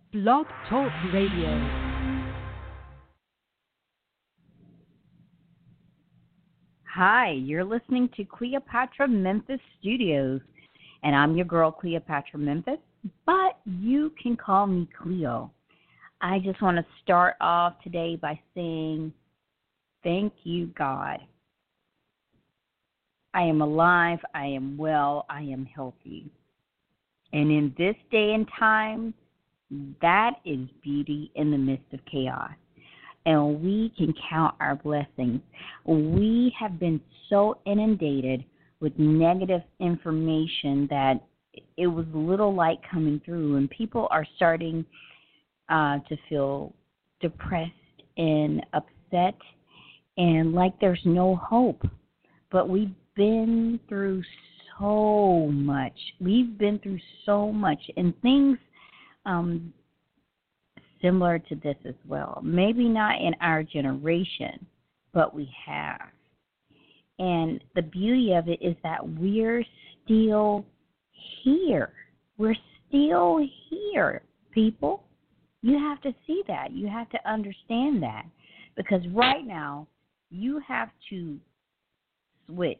Blog Talk Radio. Hi, you're listening to Cleopatra Memphis Studios, and I'm your girl, Cleopatra Memphis, but you can call me Cleo. I just want to start off today by saying, thank you, God. I am alive, I am well, I am healthy. And in this day and time, that is beauty in the midst of chaos. And we can count our blessings. We have been so inundated with negative information that it was little light coming through, and people are starting to feel depressed and upset and like there's no hope. But we've been through so much. We've been through so much, and things similar to this as well. Maybe not in our generation, but we have. And the beauty of it is that we're still here. We're still here, people. You have to see that. You have to understand that. Because right now, you have to switch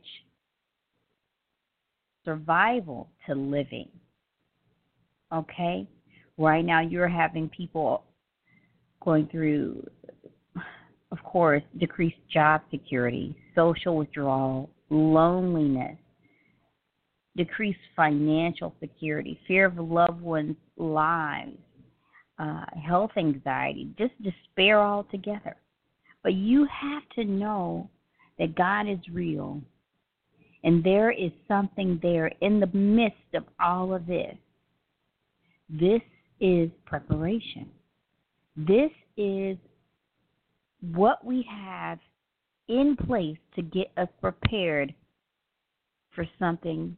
survival to living. Okay? Right now, you're having people going through, of course, decreased job security, social withdrawal, loneliness, decreased financial security, fear of loved ones' lives, health anxiety, just despair altogether. But you have to know that God is real, and there is something there in the midst of all of this. This is preparation. This is what we have in place to get us prepared for something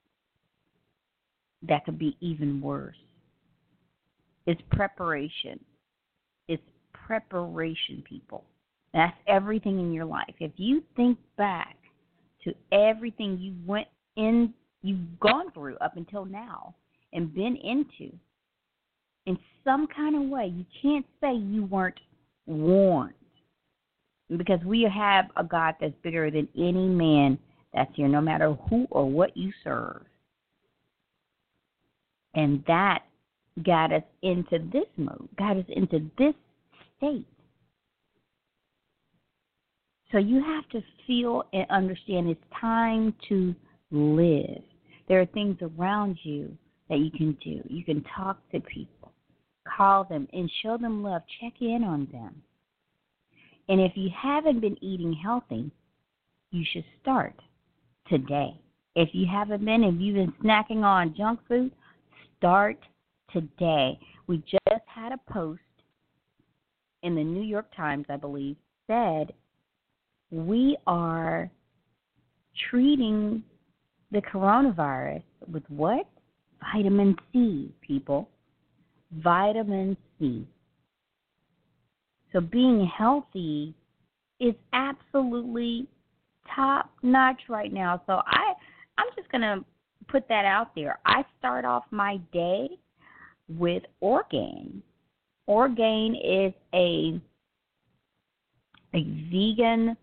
that could be even worse. It's preparation. It's preparation, people. That's everything in your life. If you think back to everything you've gone through up until now and been into, in some kind of way, you can't say you weren't warned, because we have a God that's bigger than any man that's here, no matter who or what you serve. And that got us into this mode, got us into this state. So you have to feel and understand it's time to live. There are things around you that you can do. You can talk to people, call them, and show them love. Check in on them. And if you haven't been eating healthy, you should start today. If you haven't been, if you've been snacking on junk food, start today. We just had a post in the New York Times, I believe, said we are treating the coronavirus with what? Vitamin C, people. Vitamin C. So being healthy is absolutely top notch right now. So I'm just going to put that out there. I start off my day with Orgain. Orgain is a vegan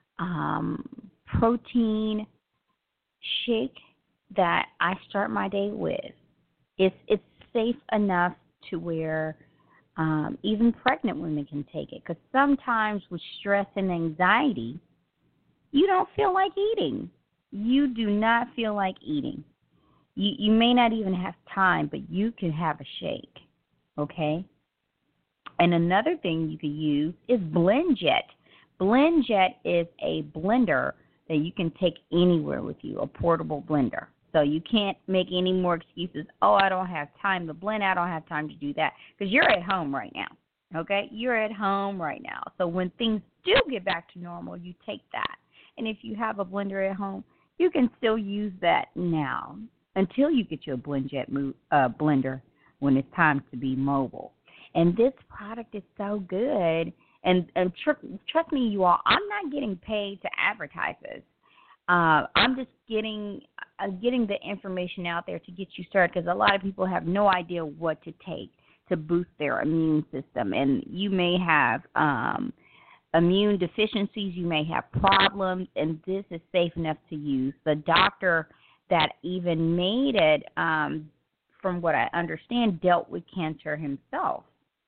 protein shake that I start my day with. It's safe enough to where even pregnant women can take it, because sometimes with stress and anxiety, you don't feel like eating. You do not feel like eating. You may not even have time, but you can have a shake, okay? And another thing you can use is BlendJet. BlendJet is a blender that you can take anywhere with you, a portable blender. So you can't make any more excuses. Oh, I don't have time to blend. I don't have time to do that, because you're at home right now, okay? You're at home right now. So when things do get back to normal, you take that. And if you have a blender at home, you can still use that now until you get your BlendJet blender when it's time to be mobile. And this product is so good. And trust me, you all, I'm not getting paid to advertise this. I'm just getting the information out there to get you started, because a lot of people have no idea what to take. to boost their immune system. And you may have immune deficiencies, you may have problems, and this is safe enough to use. The doctor that even made it, from what I understand, dealt with cancer himself.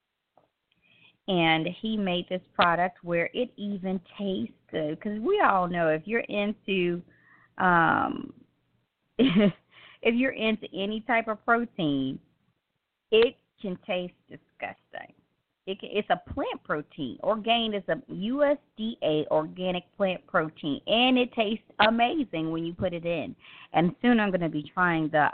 And he made this product where it even tastes good. Because we all know if you're into if you're into any type of protein, it can taste disgusting. It's a plant protein. Orgain is a USDA organic plant protein, and it tastes amazing when you put it in. And soon I'm going to be trying the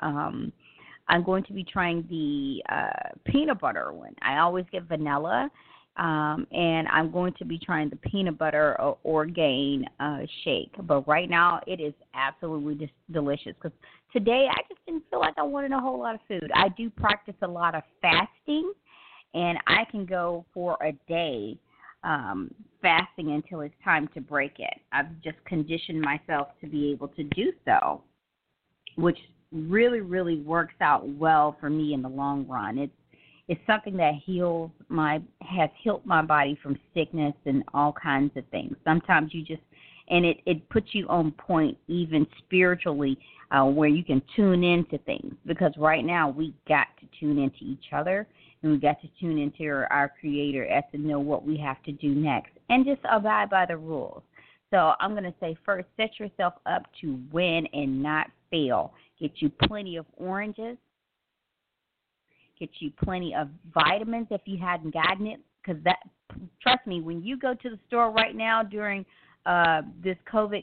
peanut butter one. I always get vanilla, and I'm going to be trying the peanut butter Orgain shake. But right now it is absolutely delicious because today I just didn't feel like I wanted a whole lot of food. I do practice a lot of fasting, and I can go for a day fasting until it's time to break it. I've just conditioned myself to be able to do so, which really, really works out well for me in the long run. It's something that has healed my body from sickness and all kinds of things. Sometimes it puts you on point even spiritually, where you can tune into things, because right now we got to tune into each other, and we got to tune into our Creator as to know what we have to do next, and just abide by the rules. So I'm going to say first, set yourself up to win and not fail. Get you plenty of oranges. Get you plenty of vitamins if you hadn't gotten it, because trust me, when you go to the store right now during this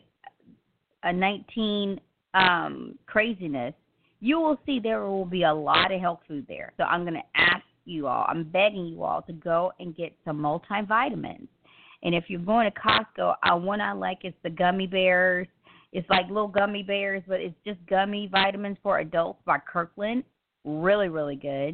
COVID-19 craziness, you will see there will be a lot of health food there. So I'm going to ask you all, I'm begging you all to go and get some multivitamins. And if you're going to Costco, one I like is the gummy bears. It's like little gummy bears, but it's just gummy vitamins for adults by Kirkland. Really, really good.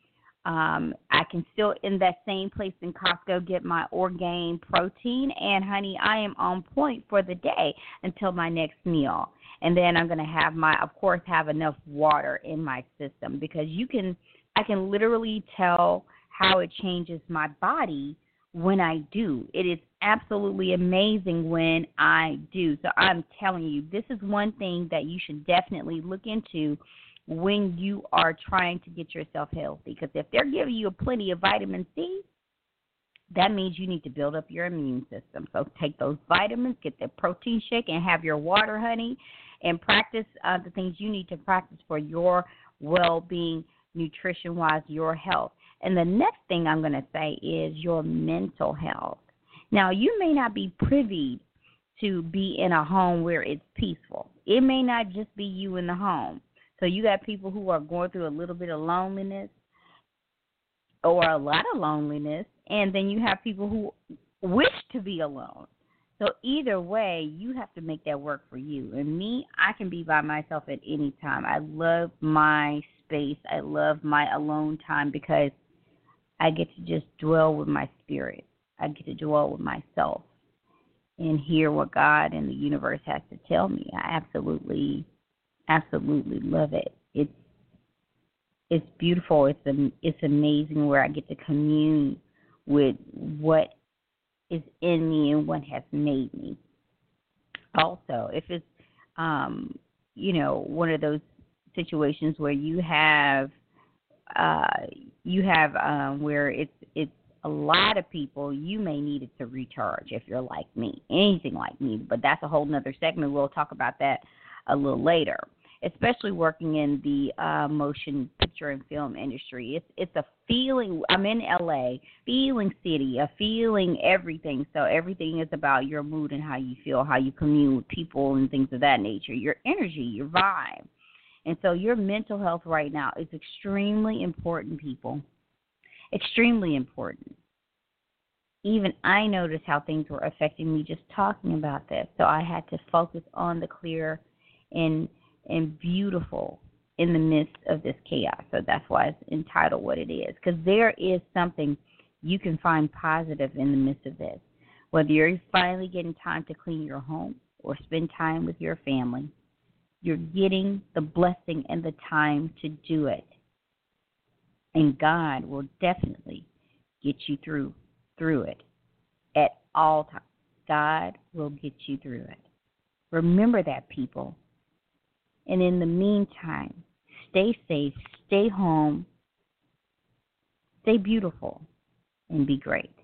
I can still, in that same place in Costco, get my Orgain protein. And, honey, I am on point for the day until my next meal. And then I'm going to have have enough water in my system, because I can literally tell how it changes my body when I do. It is absolutely amazing when I do. So I'm telling you, this is one thing that you should definitely look into when you are trying to get yourself healthy. Because if they're giving you plenty of vitamin C, that means you need to build up your immune system. So take those vitamins, get the protein shake, and have your water, honey, and practice the things you need to practice for your well-being, nutrition-wise, your health. And the next thing I'm going to say is your mental health. Now, you may not be privy to be in a home where it's peaceful. It may not just be you in the home. So you got people who are going through a little bit of loneliness or a lot of loneliness, and then you have people who wish to be alone. So either way, you have to make that work for you. And me, I can be by myself at any time. I love my space. I love my alone time, because I get to just dwell with my spirit. I get to dwell with myself and hear what God and the universe has to tell me. I absolutely love it. It's beautiful. It's amazing where I get to commune with what is in me and what has made me. Also, if it's one of those situations where you have where it's a lot of people, you may need it to recharge if you're like me, anything like me. But that's a whole nother segment. We'll talk about that a little later. Especially working in the motion picture and film industry. It's a feeling. I'm in LA, feeling city, a feeling everything. So everything is about your mood and how you feel, how you commune with people and things of that nature, your energy, your vibe. And so your mental health right now is extremely important, people. Extremely important. Even I noticed how things were affecting me just talking about this. So I had to focus on the clear and beautiful in the midst of this chaos. So that's why it's entitled what it is, because there is something you can find positive in the midst of this. Whether you're finally getting time to clean your home or spend time with your family, you're getting the blessing and the time to do it. And God will definitely get you through it at all times. God will get you through it. Remember that, people. And in the meantime, stay safe, stay home, stay beautiful, and be great.